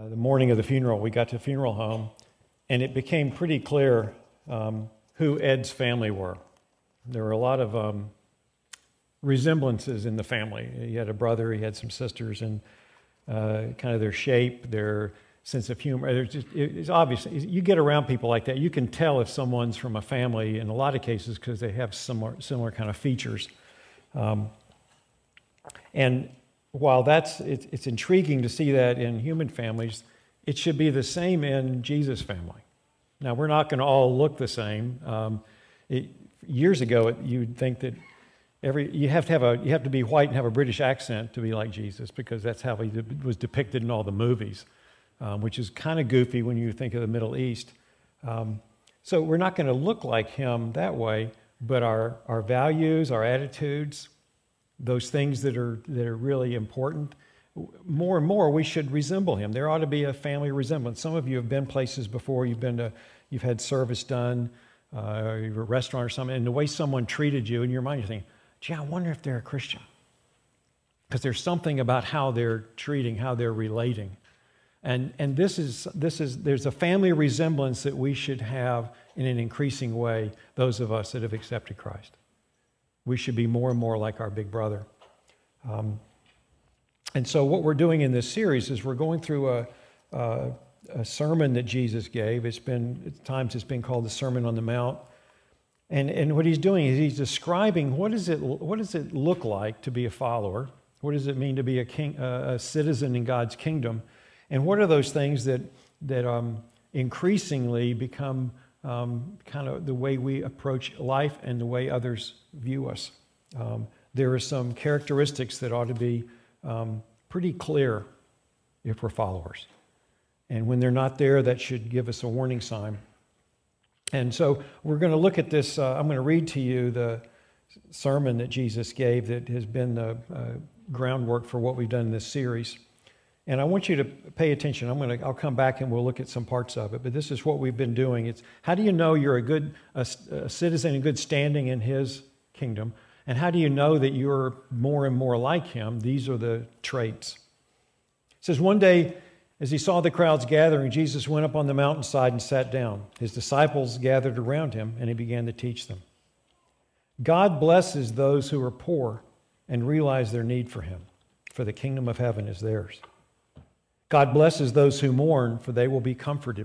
the morning of the funeral, we got to the funeral home, and it became pretty clear who Ed's family were. There were a lot of resemblances in the family. He had a brother, he had some sisters, and kind of their shape, their sense of humor. It's obvious. You get around people like that, you can tell if someone's from a family in a lot of cases because they have similar kind of features. And while it's intriguing to see that in human families, it should be the same in Jesus' family. Now, we're not going to all look the same. Years ago, you'd think that you have to be white and have a British accent to be like Jesus, because that's how he was depicted in all the movies, which is kind of goofy when you think of the Middle East. So we're not going to look like him that way, but our values, our attitudes, those things that are really important, more and more we should resemble him. There ought to be a family resemblance. Some of you have been places before. You've had service done, or you're a restaurant or something, and the way someone treated you, in your mind you're thinking, gee, I wonder if they're a Christian. Because there's something about how they're treating, how they're relating. And there's a family resemblance that we should have in an increasing way, those of us that have accepted Christ. We should be more and more like our big brother. And so what we're doing in this series is we're going through a sermon that Jesus gave. At times it's been called the Sermon on the Mount. And what he's doing is he's describing what does it look like to be a follower? What does it mean to be a citizen in God's kingdom? And what are those things that increasingly become kind of the way we approach life and the way others view us? There are some characteristics that ought to be pretty clear if we're followers. And when they're not there, that should give us a warning sign. And so we're going to look at this. I'm going to read to you the sermon that Jesus gave that has been the groundwork for what we've done in this series. And I want you to pay attention. I'll come back and we'll look at some parts of it. But this is what we've been doing. It's how do you know you're a citizen in good standing in his kingdom? And how do you know that you're more and more like him? These are the traits. It says, one day, as he saw the crowds gathering, Jesus went up on the mountainside and sat down. His disciples gathered around him, and he began to teach them. God blesses those who are poor and realize their need for him, for the kingdom of heaven is theirs. God blesses those who mourn, for they will be comforted.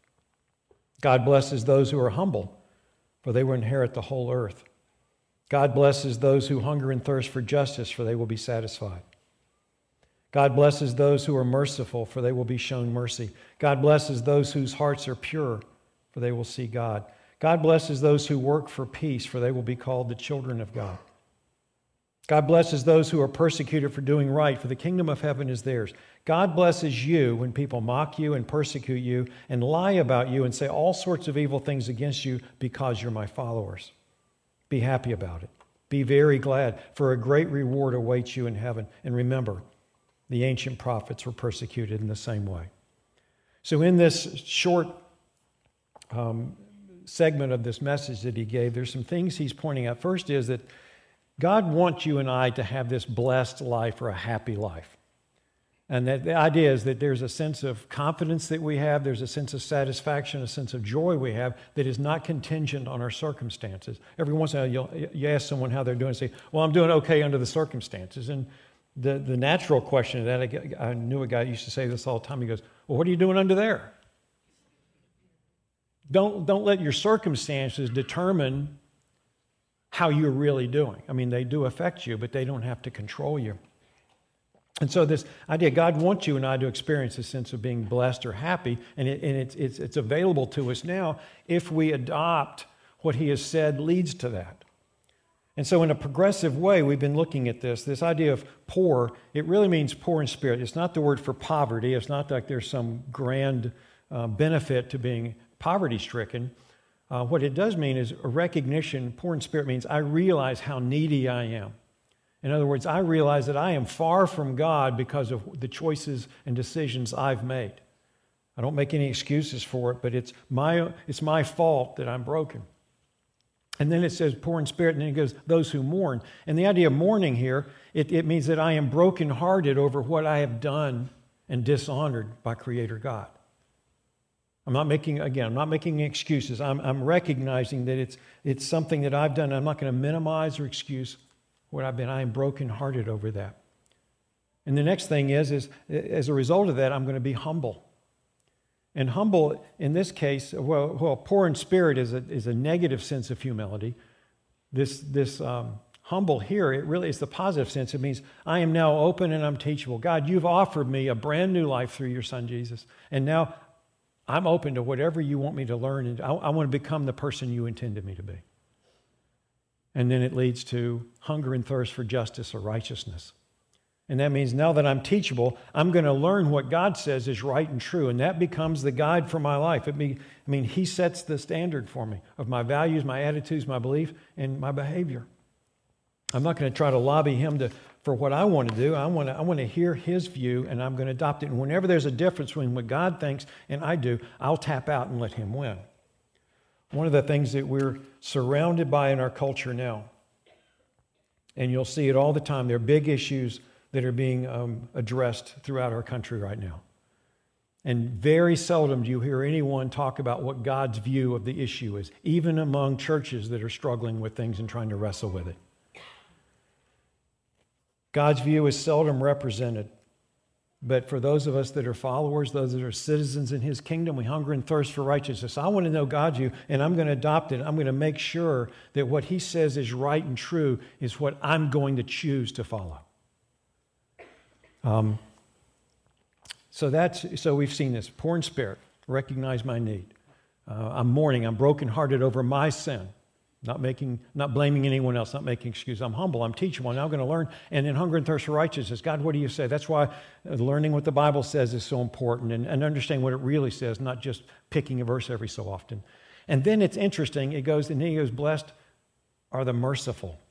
God blesses those who are humble, for they will inherit the whole earth. God blesses those who hunger and thirst for justice, for they will be satisfied. God blesses those who are merciful, for they will be shown mercy. God blesses those whose hearts are pure, for they will see God. God blesses those who work for peace, for they will be called the children of God. God blesses those who are persecuted for doing right, for the kingdom of heaven is theirs. God blesses you when people mock you and persecute you and lie about you and say all sorts of evil things against you because you're my followers. Be happy about it. Be very glad, for a great reward awaits you in heaven. And remember, the ancient prophets were persecuted in the same way. So in this short segment of this message that he gave, there's some things he's pointing out. First is that God wants you and I to have this blessed life or a happy life. And that the idea is that there's a sense of confidence that we have, there's a sense of satisfaction, a sense of joy we have that is not contingent on our circumstances. Every once in a while you ask someone how they're doing and say, well, I'm doing okay under the circumstances. And the natural question of that, I knew a guy who used to say this all the time. He goes, well, what are you doing under there? Don't let your circumstances determine how you're really doing. I mean, they do affect you, but they don't have to control you. And so this idea, God wants you and I to experience a sense of being blessed or happy, and it's available to us now if we adopt what he has said leads to that. And so in a progressive way, we've been looking at this idea of poor. It really means poor in spirit. It's not the word for poverty. It's not like there's some grand benefit to being poverty-stricken. What it does mean is a recognition. Poor in spirit means I realize how needy I am. In other words, I realize that I am far from God because of the choices and decisions I've made. I don't make any excuses for it, but it's my fault that I'm broken. And then it says poor in spirit, and then it goes those who mourn. And the idea of mourning here, it means that I am brokenhearted over what I have done and dishonored by Creator God. I'm not making excuses. I'm recognizing that it's something that I've done. I'm not going to minimize or excuse what I've been. I am brokenhearted over that. And the next thing is as a result of that, I'm going to be humble. And humble, in this case, well, poor in spirit is a negative sense of humility. This humble here, it really is the positive sense. It means I am now open and I'm teachable. God, you've offered me a brand new life through your Son, Jesus. And now I'm open to whatever you want me to learn. And I want to become the person you intended me to be. And then it leads to hunger and thirst for justice or righteousness. And that means now that I'm teachable, I'm going to learn what God says is right and true. And that becomes the guide for my life. He sets the standard for me of my values, my attitudes, my belief, and my behavior. I'm not going to try to lobby him for what I want to do. I want to hear his view, and I'm going to adopt it. And whenever there's a difference between what God thinks and I do, I'll tap out and let him win. One of the things that we're surrounded by in our culture now, and you'll see it all the time, there are big issues that are being addressed throughout our country right now. And very seldom do you hear anyone talk about what God's view of the issue is, even among churches that are struggling with things and trying to wrestle with it. God's view is seldom represented. But for those of us that are followers, those that are citizens in his kingdom, we hunger and thirst for righteousness. I want to know God's view, and I'm going to adopt it. I'm going to make sure that what he says is right and true is what I'm going to choose to follow. So we've seen this. Poor in spirit, recognize my need. I'm mourning. I'm brokenhearted over my sin. Not blaming anyone else, not making excuses. I'm humble. I'm teachable. Now I'm going to learn. And in hunger and thirst for righteousness, God, what do you say? That's why learning what the Bible says is so important and understanding what it really says, not just picking a verse every so often. And then it's interesting. He goes, blessed are the merciful.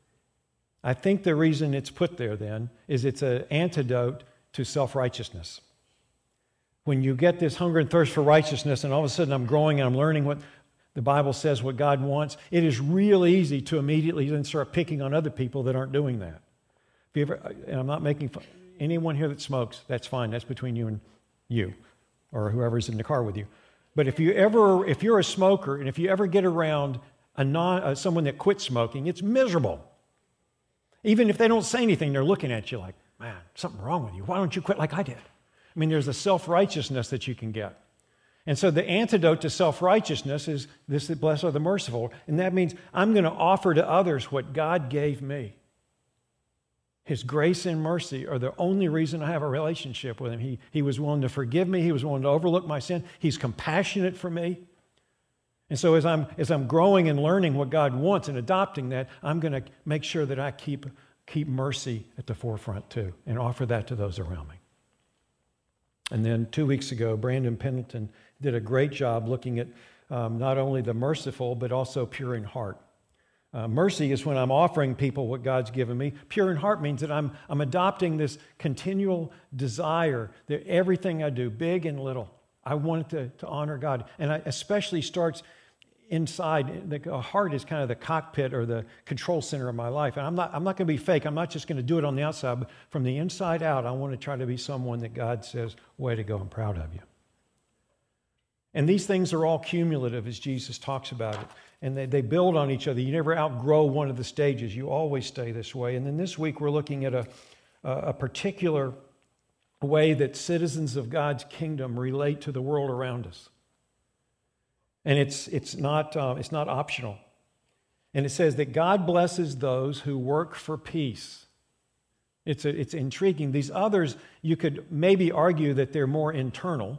I think the reason it's put there then is it's an antidote to self-righteousness. When you get this hunger and thirst for righteousness and all of a sudden I'm growing and I'm learning what the Bible says, what God wants, it is real easy to immediately then start picking on other people that aren't doing that. If you ever, and I'm not making fun, anyone here that smokes, that's fine. That's between you and you or whoever's in the car with you. But if you're a smoker and if you ever get around someone that quit smoking, it's miserable. Even if they don't say anything, they're looking at you like, man, something wrong with you. Why don't you quit like I did? I mean, there's a self-righteousness that you can get. And so the antidote to self-righteousness is this, that blessed are the merciful. And that means I'm going to offer to others what God gave me. His grace and mercy are the only reason I have a relationship with him. He was willing to forgive me. He was willing to overlook my sin. He's compassionate for me. And so as I'm growing and learning what God wants and adopting that, I'm going to make sure that I keep mercy at the forefront too and offer that to those around me. And then 2 weeks ago, Brandon Pendleton did a great job looking at not only the merciful, but also pure in heart. Mercy is when I'm offering people what God's given me. Pure in heart means that I'm adopting this continual desire that everything I do, big and little, I want it to honor God. And it especially starts inside. The heart is kind of the cockpit or the control center of my life. And I'm not going to be fake. I'm not just going to do it on the outside. But from the inside out, I want to try to be someone that God says, way to go, I'm proud of you. And these things are all cumulative, as Jesus talks about it. And they build on each other. You never outgrow one of the stages. You always stay this way. And then this week, we're looking at a particular way that citizens of God's kingdom relate to the world around us. And it's not optional. And it says that God blesses those who work for peace. It's intriguing. These others, you could maybe argue that they're more internal.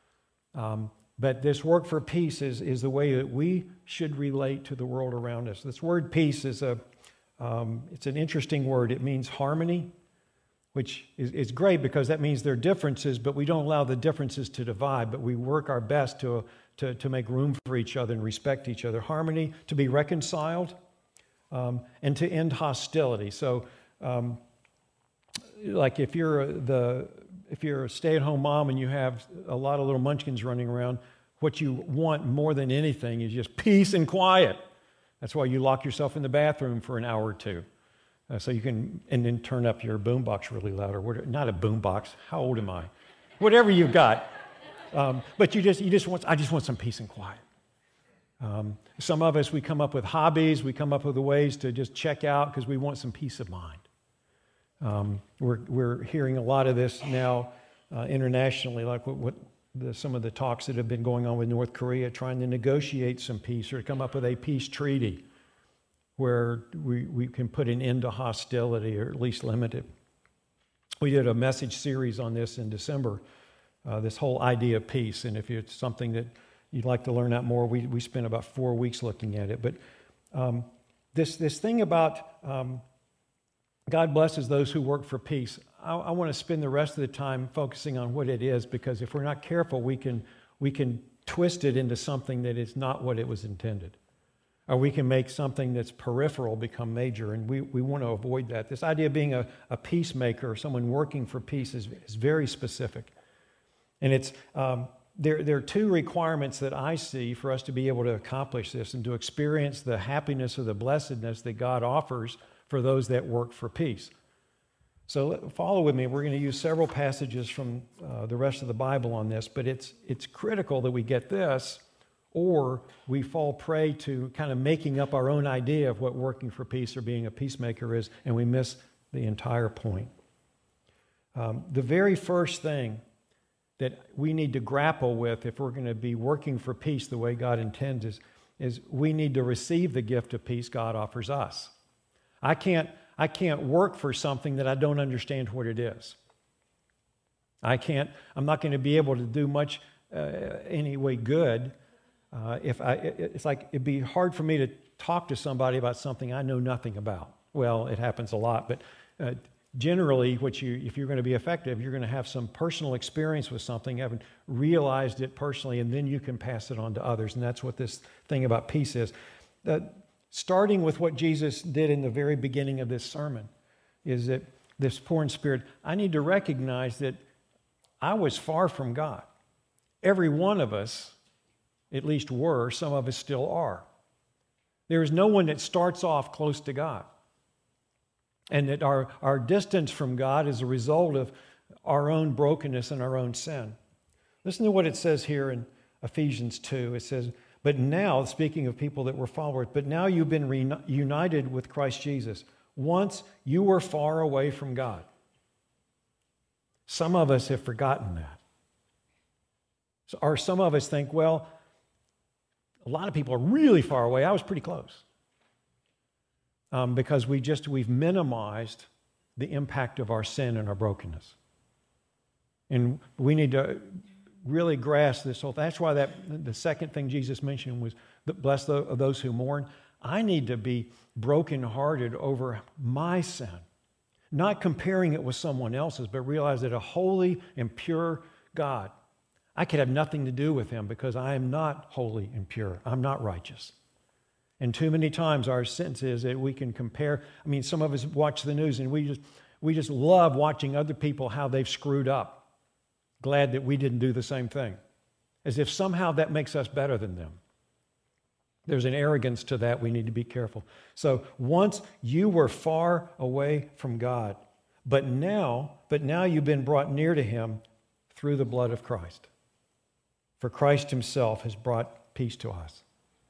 But this work for peace is the way that we should relate to the world around us. This word peace is it's an interesting word. It means harmony, which is great because that means there are differences, but we don't allow the differences to divide, but we work our best to make room for each other and respect each other. Harmony, to be reconciled, and to end hostility. So, like if you're a stay-at-home mom and you have a lot of little munchkins running around, what you want more than anything is just peace and quiet. That's why you lock yourself in the bathroom for an hour or two. So you can, and then turn up your boombox really loud, or not a boombox. How old am I? whatever you've got. But I just want some peace and quiet. Some of us, we come up with hobbies, we come up with ways to just check out because we want some peace of mind. We're hearing a lot of this now internationally, like some of the talks that have been going on with North Korea, trying to negotiate some peace or to come up with a peace treaty where we can put an end to hostility or at least limit it. We did a message series on this in December, this whole idea of peace. And if it's something that you'd like to learn out more, we spent about 4 weeks looking at it. But this thing about God blesses those who work for peace, I want to spend the rest of the time focusing on what it is, because if we're not careful, we can twist it into something that is not what it was intended. Or we can make something that's peripheral become major, and we want to avoid that. This idea of being a peacemaker or someone working for peace is very specific. And it's there are 2 requirements that I see for us to be able to accomplish this and to experience the happiness or the blessedness that God offers for those that work for peace. So follow with me. We're going to use several passages from the rest of the Bible on this, but it's critical that we get this, or we fall prey to kind of making up our own idea of what working for peace or being a peacemaker is, and we miss the entire point. The very first thing that we need to grapple with if we're going to be working for peace the way God intends is we need to receive the gift of peace God offers us. I can't work for something that I don't understand what it is. I'm not going to be able to do much anyway good it's like it'd be hard for me to talk to somebody about something I know nothing about. Well, it happens a lot, but generally, if you're going to be effective, you're going to have some personal experience with something, having realized it personally, and then you can pass it on to others. And that's what this thing about peace is. Starting with what Jesus did in the very beginning of this sermon, is that this poor in spirit, I need to recognize that I was far from God. Every one of us, at least were, some of us still are. There is no one that starts off close to God. And that our distance from God is a result of our own brokenness and our own sin. Listen to what it says here in Ephesians 2. It says, but now, speaking of people that were followers, but now you've been reunited with Christ Jesus. Once you were far away from God. Some of us have forgotten that. Or some of us think, well, a lot of people are really far away. I was pretty close. Because we've minimized the impact of our sin and our brokenness. And we need to really grasp this whole thing. That's why the second thing Jesus mentioned was, bless those who mourn. I need to be brokenhearted over my sin. Not comparing it with someone else's, but realize that a holy and pure God, I could have nothing to do with him because I am not holy and pure. I'm not righteous. And too many times our sense is that we can compare. I mean, some of us watch the news and we just love watching other people, how they've screwed up. Glad that we didn't do the same thing. As if somehow that makes us better than them. There's an arrogance to that. We need to be careful. So once you were far away from God, but now you've been brought near to him through the blood of Christ. For Christ himself has brought peace to us.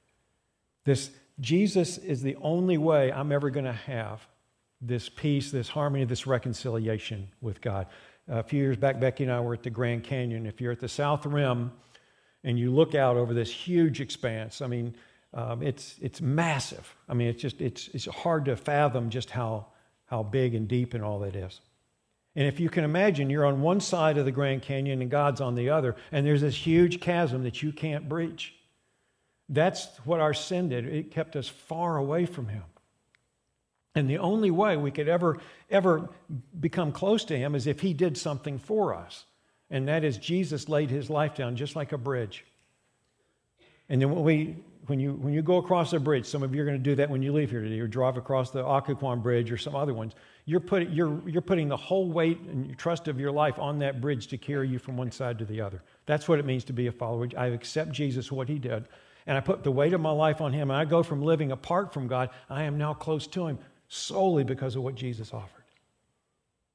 Jesus is the only way I'm ever going to have this peace, this harmony, this reconciliation with God. A few years back, Becky and I were at the Grand Canyon. If you're at the South Rim and you look out over this huge expanse, I mean, it's massive. I mean, it's hard to fathom just how big and deep and all that is. And if you can imagine, you're on one side of the Grand Canyon and God's on the other, and there's this huge chasm that you can't breach. That's what our sin did. It kept us far away from him. And the only way we could ever become close to him is if he did something for us. And that is Jesus laid his life down just like a bridge. And then when you go across a bridge, some of you are going to do that when you leave here today, or drive across the Occoquan Bridge or some other ones. You're putting the whole weight and trust of your life on that bridge to carry you from one side to the other. That's what it means to be a follower. I accept Jesus, what he did, and I put the weight of my life on him, and I go from living apart from God, I am now close to him solely because of what Jesus offered.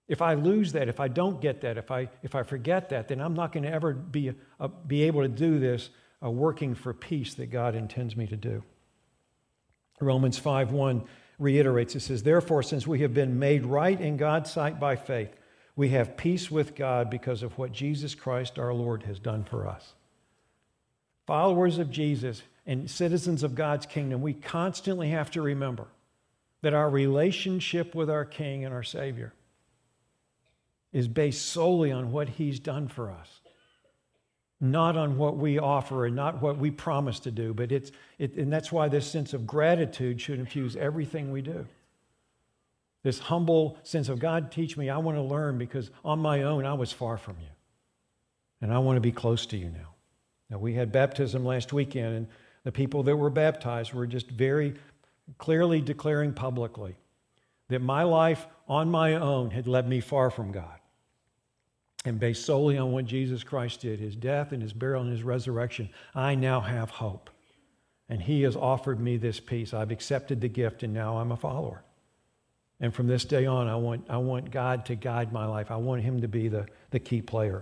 If I lose that, if I don't get that, if I forget that, then I'm not going to ever be able to do this working for peace that God intends me to do. Romans 5:1 reiterates, it says, "Therefore, since we have been made right in God's sight by faith, we have peace with God because of what Jesus Christ our Lord has done for us." Followers of Jesus and citizens of God's kingdom, we constantly have to remember that our relationship with our King and our Savior is based solely on what He's done for us, not on what we offer and not what we promise to do. But and that's why this sense of gratitude should infuse everything we do. This humble sense of, God, teach me, I want to learn, because on my own I was far from you. And I want to be close to you now. Now, we had baptism last weekend, and the people that were baptized were just very clearly declaring publicly that my life on my own had led me far from God. And based solely on what Jesus Christ did, His death and His burial and His resurrection, I now have hope. And He has offered me this peace. I've accepted the gift, and now I'm a follower. And from this day on, I want God to guide my life. I want Him to be the key player.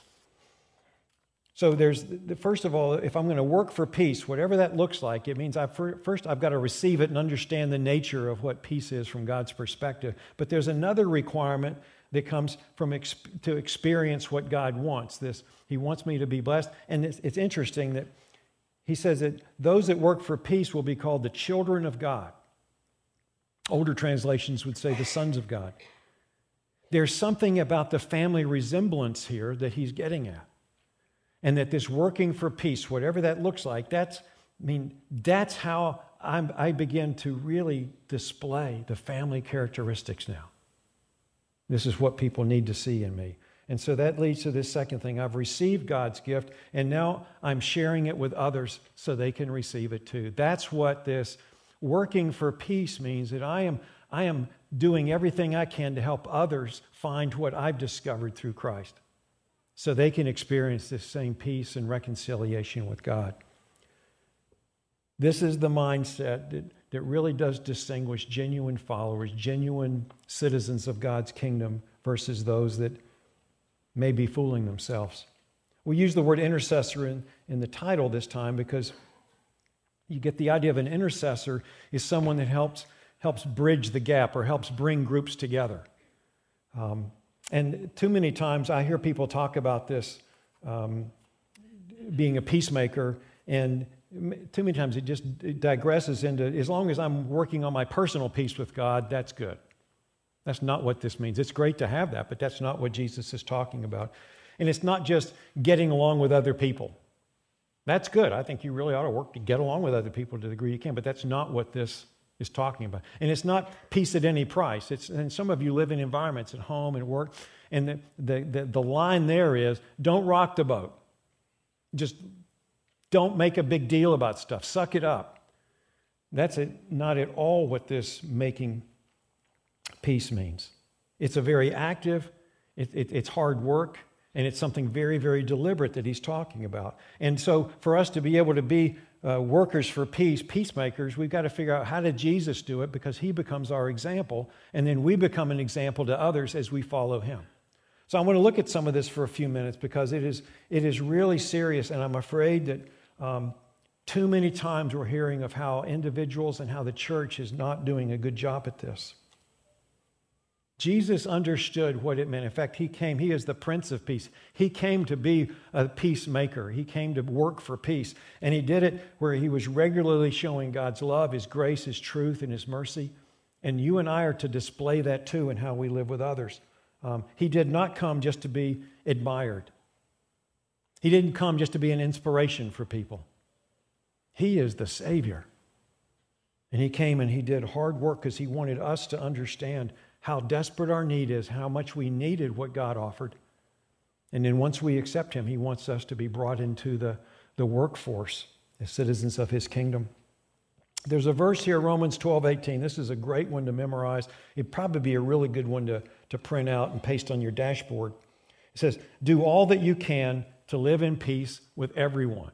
So first of all, if I'm going to work for peace, whatever that looks like, it means first I've got to receive it and understand the nature of what peace is from God's perspective. But there's another requirement that comes from to experience what God wants. He wants me to be blessed. And it's interesting that He says that those that work for peace will be called the children of God. Older translations would say the sons of God. There's something about the family resemblance here that He's getting at. And that this working for peace, whatever that looks like, that's how I begin to really display the family characteristics now. This is what people need to see in me. And so that leads to this second thing. I've received God's gift, and now I'm sharing it with others so they can receive it too. That's what this working for peace means, that I am doing everything I can to help others find what I've discovered through Christ, so they can experience this same peace and reconciliation with God. This is the mindset that really does distinguish genuine followers, genuine citizens of God's kingdom versus those that may be fooling themselves. We use the word intercessor in the title this time because you get the idea of an intercessor is someone that helps bridge the gap or helps bring groups together. And too many times I hear people talk about this being a peacemaker, and too many times it digresses into, as long as I'm working on my personal peace with God, that's good. That's not what this means. It's great to have that, but that's not what Jesus is talking about. And it's not just getting along with other people. That's good. I think you really ought to work to get along with other people to the degree you can, but that's not what this is talking about. And it's not peace at any price. And some of you live in environments at home and work, and the line there is, don't rock the boat. Just don't make a big deal about stuff. Suck it up. That's not at all what this making peace means. It's a very active, it's hard work, and it's something very, very deliberate that he's talking about. And so for us to be able to be workers for peace, peacemakers, we've got to figure out, how did Jesus do it? Because he becomes our example, and then we become an example to others as we follow him. So I want to look at some of this for a few minutes, because it is really serious, and I'm afraid that too many times we're hearing of how individuals and how the church is not doing a good job at this. Jesus understood what it meant. In fact, he is the Prince of Peace. He came to be a peacemaker. He came to work for peace. And he did it where he was regularly showing God's love, his grace, his truth, and his mercy. And you and I are to display that too in how we live with others. He did not come just to be admired. He didn't come just to be an inspiration for people. He is the Savior. And he came and he did hard work because he wanted us to understand how desperate our need is, how much we needed what God offered. And then once we accept him, he wants us to be brought into the workforce as citizens of his kingdom. There's a verse here, Romans 12:18. This is a great one to memorize. It'd probably be a really good one to print out and paste on your dashboard. It says, do all that you can to live in peace with everyone.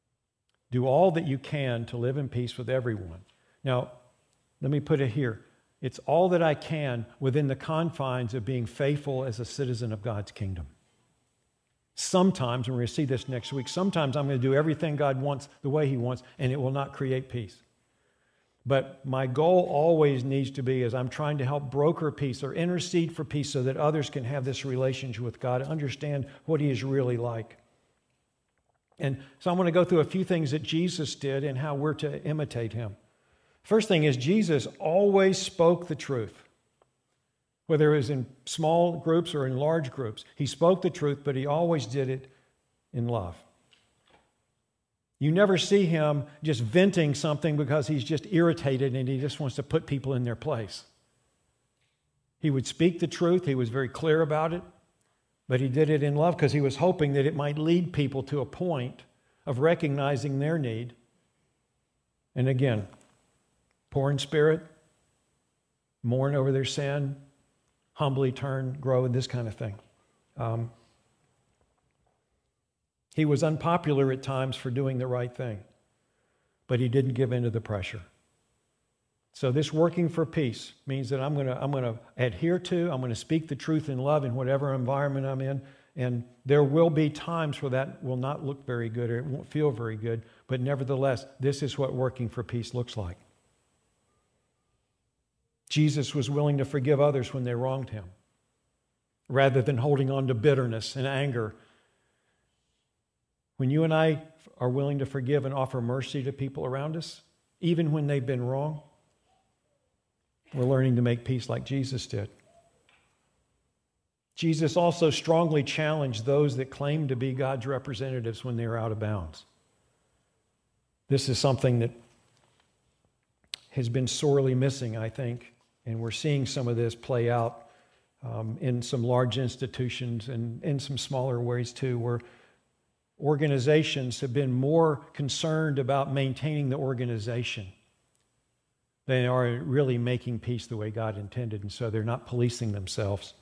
Do all that you can to live in peace with everyone. Now, let me put it here. It's all that I can within the confines of being faithful as a citizen of God's kingdom. Sometimes, and we're going to see this next week, sometimes I'm going to do everything God wants the way He wants, and it will not create peace. But my goal always needs to be, as I'm trying to help broker peace or intercede for peace so that others can have this relationship with God, understand what He is really like. And so I want to go through a few things that Jesus did and how we're to imitate Him. First thing is, Jesus always spoke the truth. Whether it was in small groups or in large groups, He spoke the truth, but He always did it in love. You never see Him just venting something because He's just irritated and He just wants to put people in their place. He would speak the truth. He was very clear about it. But He did it in love because He was hoping that it might lead people to a point of recognizing their need. And again, poor in spirit, mourn over their sin, humbly turn, grow, and this kind of thing. He was unpopular at times for doing the right thing, but He didn't give in to the pressure. So this working for peace means that I'm going to adhere to, I'm going to speak the truth in love in whatever environment I'm in, and there will be times where that will not look very good or it won't feel very good, but nevertheless, this is what working for peace looks like. Jesus was willing to forgive others when they wronged Him, rather than holding on to bitterness and anger. When you and I are willing to forgive and offer mercy to people around us, even when they've been wrong, we're learning to make peace like Jesus did. Jesus also strongly challenged those that claim to be God's representatives when they are out of bounds. This is something that has been sorely missing, I think, and we're seeing some of this play out in some large institutions and in some smaller ways too, where organizations have been more concerned about maintaining the organization than are really making peace the way God intended, and so they're not policing themselves.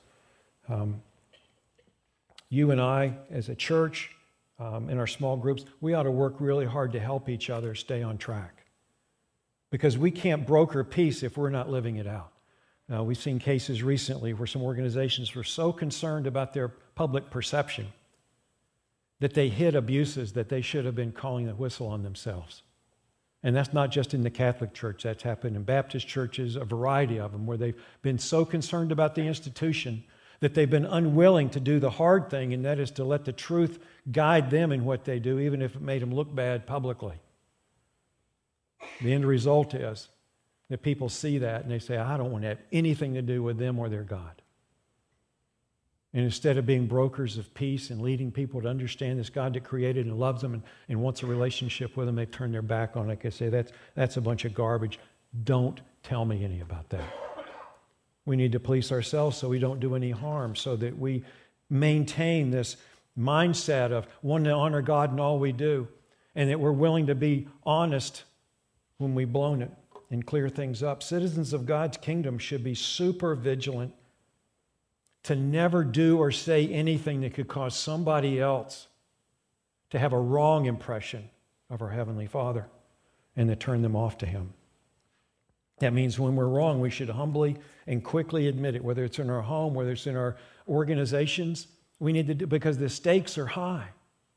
You and I, as a church, in our small groups, we ought to work really hard to help each other stay on track, because we can't broker peace if we're not living it out. We've seen cases recently where some organizations were so concerned about their public perception that they hid abuses that they should have been calling the whistle on themselves. And that's not just in the Catholic Church. That's happened in Baptist churches, a variety of them, where they've been so concerned about the institution that they've been unwilling to do the hard thing, and that is to let the truth guide them in what they do, even if it made them look bad publicly. The end result is that people see that and they say, I don't want to have anything to do with them or their God. And instead of being brokers of peace and leading people to understand this God that created and loves them and wants a relationship with them, they turn their back on it. They say, that's a bunch of garbage. Don't tell me any about that. We need to police ourselves so we don't do any harm, so that we maintain this mindset of wanting to honor God in all we do, and that we're willing to be honest when we've blown it and clear things up. Citizens of God's kingdom should be super vigilant to never do or say anything that could cause somebody else to have a wrong impression of our Heavenly Father and to turn them off to Him. That means when we're wrong, we should humbly and quickly admit it, whether it's in our home, whether it's in our organizations. We need to do, because the stakes are high.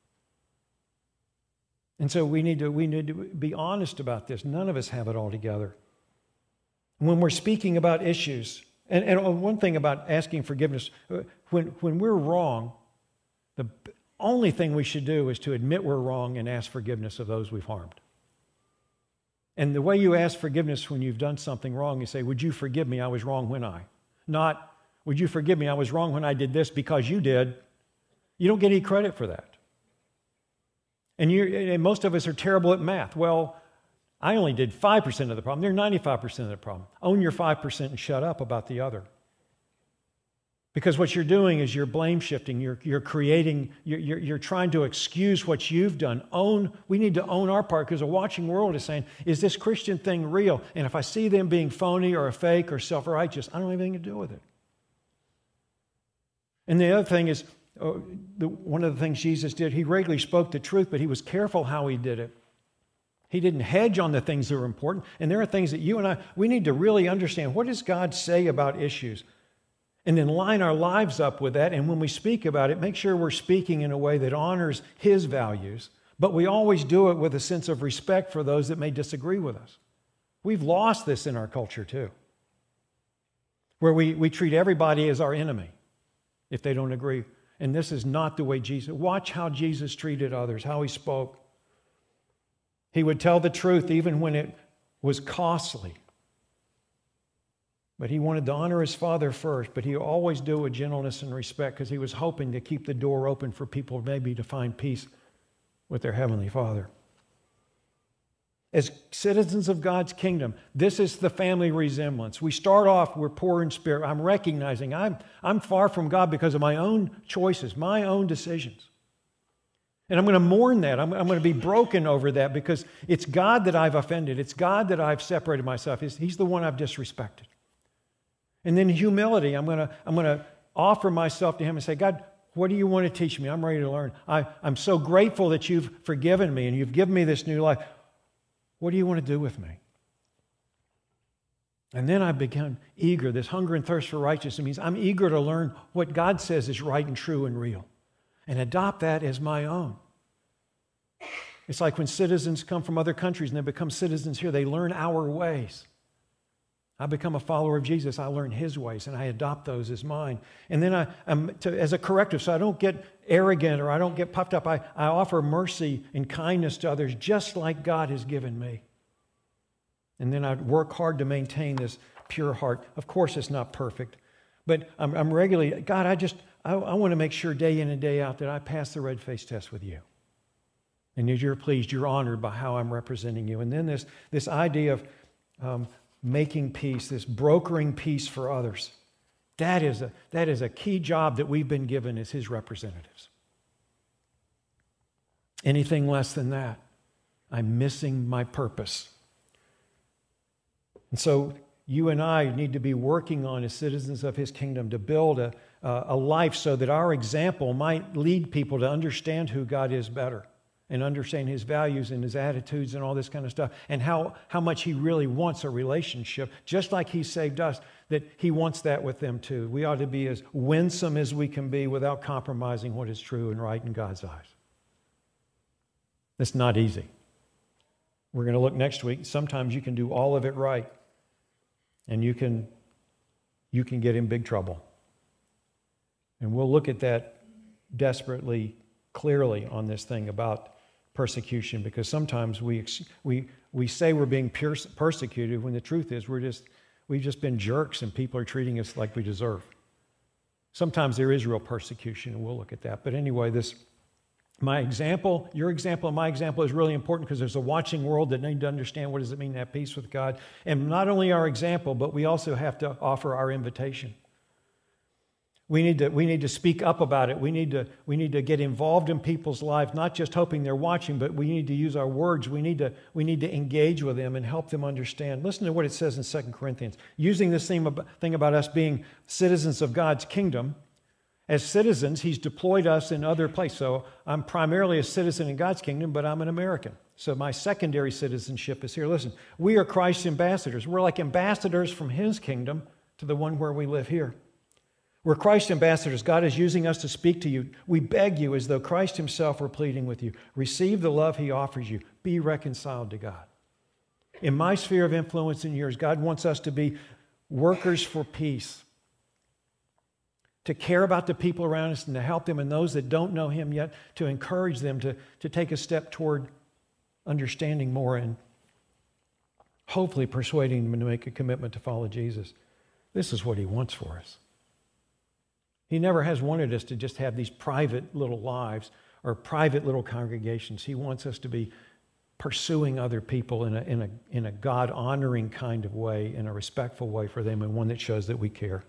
And so we need to be honest about this. None of us have it all together. When we're speaking about issues, and one thing about asking forgiveness, when we're wrong, the only thing we should do is to admit we're wrong and ask forgiveness of those we've harmed. And the way you ask forgiveness when you've done something wrong, you say, would you forgive me? I was wrong when I. Not, would you forgive me? I was wrong when I did this because you did. You don't get any credit for that. And most of us are terrible at math. Well, I only did 5% of the problem. They're 95% of the problem. Own your 5% and shut up about the other. Because what you're doing is you're blame shifting. You're creating, you're trying to excuse what you've done. We need to own our part, because a watching world is saying, is this Christian thing real? And if I see them being phony or a fake or self-righteous, I don't have anything to do with it. And the other thing is, one of the things Jesus did, He regularly spoke the truth, but He was careful how He did it. He didn't hedge on the things that were important. And there are things that you and I, we need to really understand. What does God say about issues? And then line our lives up with that. And when we speak about it, make sure we're speaking in a way that honors His values. But we always do it with a sense of respect for those that may disagree with us. We've lost this in our culture too, where we treat everybody as our enemy if they don't agree. And this is not the way Jesus. Watch how Jesus treated others, how He spoke. He would tell the truth even when it was costly. But He wanted to honor His Father first, but He always do it with gentleness and respect because He was hoping to keep the door open for people maybe to find peace with their Heavenly Father. As citizens of God's kingdom, this is the family resemblance. We start off, we're poor in spirit. I'm recognizing I'm far from God because of my own choices, my own decisions. And I'm going to mourn that. I'm going to be broken over that because it's God that I've offended. It's God that I've separated myself. He's the one I've disrespected. And then humility, I'm going to offer myself to Him and say, God, what do you want to teach me? I'm ready to learn. I'm so grateful that you've forgiven me and you've given me this new life. What do you want to do with me? And then I become eager. This hunger and thirst for righteousness means I'm eager to learn what God says is right and true and real and adopt that as my own. It's like when citizens come from other countries and they become citizens here, they learn our ways. I become a follower of Jesus. I learn His ways and I adopt those as mine. And then as a corrective, so I don't get arrogant or I don't get puffed up, I offer mercy and kindness to others just like God has given me. And then I work hard to maintain this pure heart. Of course, it's not perfect, but I'm regularly, God, I want to make sure day in and day out that I pass the red face test with you. And as you're pleased, you're honored by how I'm representing you. And then this idea of making peace, this brokering peace for others, that is a key job that we've been given as His representatives. Anything less than that, I'm missing my purpose. And so you and I need to be working on as citizens of His kingdom to build a life so that our example might lead people to understand who God is better and understand His values and His attitudes and all this kind of stuff and how much He really wants a relationship, just like He saved us, that He wants that with them too. We ought to be as winsome as we can be without compromising what is true and right in God's eyes. It's not easy. We're going to look next week. Sometimes you can do all of it right and you can get in big trouble. And we'll look at that desperately clearly on this thing about persecution, because sometimes we say we're being persecuted when the truth is we've just been jerks and people are treating us like we deserve. Sometimes there is real persecution, and we'll look at that. But anyway, my example, your example, and my example is really important because there's a watching world that need to understand what does it mean to have peace with God. And not only our example, but we also have to offer our invitation. We need to speak up about it. We need to get involved in people's lives, not just hoping they're watching, but we need to use our words. We need to engage with them and help them understand. Listen to what it says in 2 Corinthians. Using this thing about us being citizens of God's kingdom, as citizens, He's deployed us in other places. So I'm primarily a citizen in God's kingdom, but I'm an American. So my secondary citizenship is here. Listen, we are Christ's ambassadors. We're like ambassadors from His kingdom to the one where we live here. We're Christ's ambassadors. God is using us to speak to you. We beg you as though Christ Himself were pleading with you. Receive the love He offers you. Be reconciled to God. In my sphere of influence and yours, God wants us to be workers for peace, to care about the people around us and to help them, and those that don't know Him yet, to encourage them to take a step toward understanding more and hopefully persuading them to make a commitment to follow Jesus. This is what He wants for us. He never has wanted us to just have these private little lives or private little congregations. He wants us to be pursuing other people in a God-honoring kind of way, in a respectful way for them, and one that shows that we care.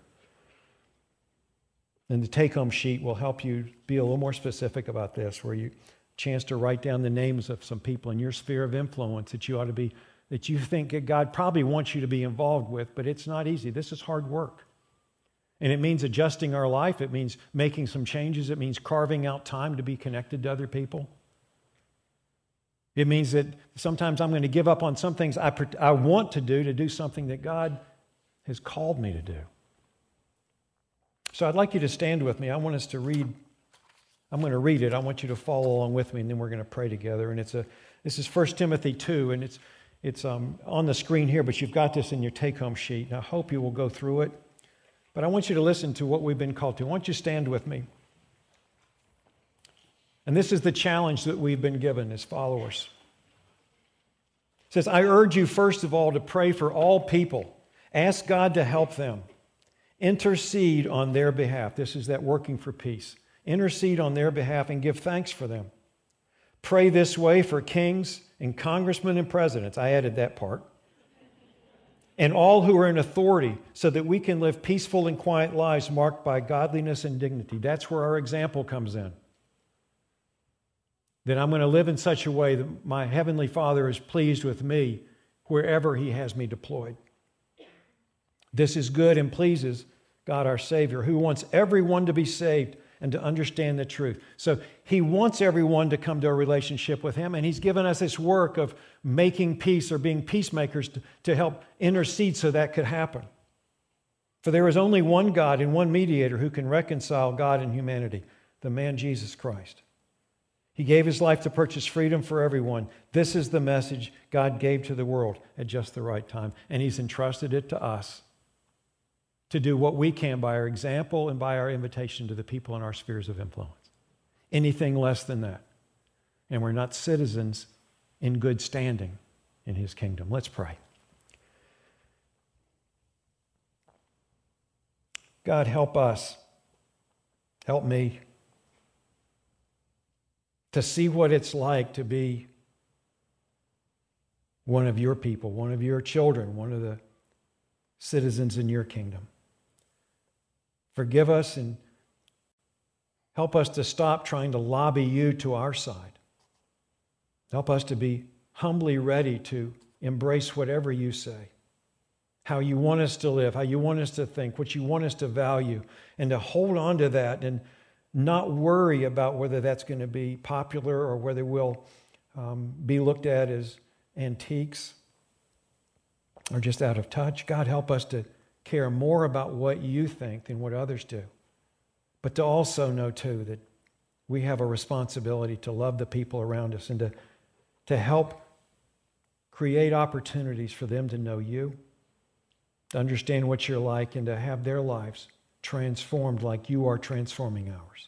And the take-home sheet will help you be a little more specific about this, where you chance to write down the names of some people in your sphere of influence that you ought to be, that you think that God probably wants you to be involved with, but it's not easy. This is hard work. And it means adjusting our life. It means making some changes. It means carving out time to be connected to other people. It means that sometimes I'm going to give up on some things I want to do something that God has called me to do. So I'd like you to stand with me. I want us to read. I'm going to read it. I want you to follow along with me, and then we're going to pray together. And this is 1 Timothy 2, and it's on the screen here, but you've got this in your take-home sheet. And I hope you will go through it. But I want you to listen to what we've been called to. I want you to stand with me. And this is the challenge that we've been given as followers. It says, I urge you, first of all, to pray for all people. Ask God to help them. Intercede on their behalf. This is that working for peace. Intercede on their behalf and give thanks for them. Pray this way for kings and congressmen and presidents. I added that part. And all who are in authority, so that we can live peaceful and quiet lives marked by godliness and dignity. That's where our example comes in. That I'm going to live in such a way that my Heavenly Father is pleased with me wherever He has me deployed. This is good and pleases God our Savior, who wants everyone to be saved and to understand the truth. So He wants everyone to come to a relationship with Him, and He's given us this work of making peace or being peacemakers to help intercede so that could happen. For there is only one God and one mediator who can reconcile God and humanity, the man Jesus Christ. He gave His life to purchase freedom for everyone. This is the message God gave to the world at just the right time, and He's entrusted it to us to do what we can by our example and by our invitation to the people in our spheres of influence. Anything less than that, and we're not citizens in good standing in His kingdom. Let's pray. God, help us, help me to see what it's like to be one of your people, one of your children, one of the citizens in your kingdom. Forgive us and help us to stop trying to lobby you to our side. Help us to be humbly ready to embrace whatever you say, how you want us to live, how you want us to think, what you want us to value, and to hold on to that and not worry about whether that's going to be popular or whether we'll be looked at as antiques or just out of touch. God, help us to care more about what you think than what others do. But to also know, too, that we have a responsibility to love the people around us and to help create opportunities for them to know you, to understand what you're like, and to have their lives transformed like you are transforming ours.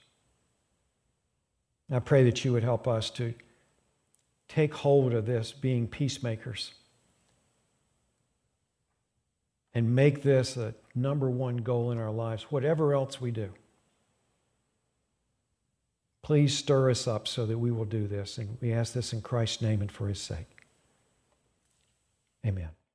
I pray that you would help us to take hold of this, being peacemakers, and make this a number one goal in our lives, whatever else we do. Please stir us up so that we will do this. And we ask this in Christ's name and for His sake. Amen.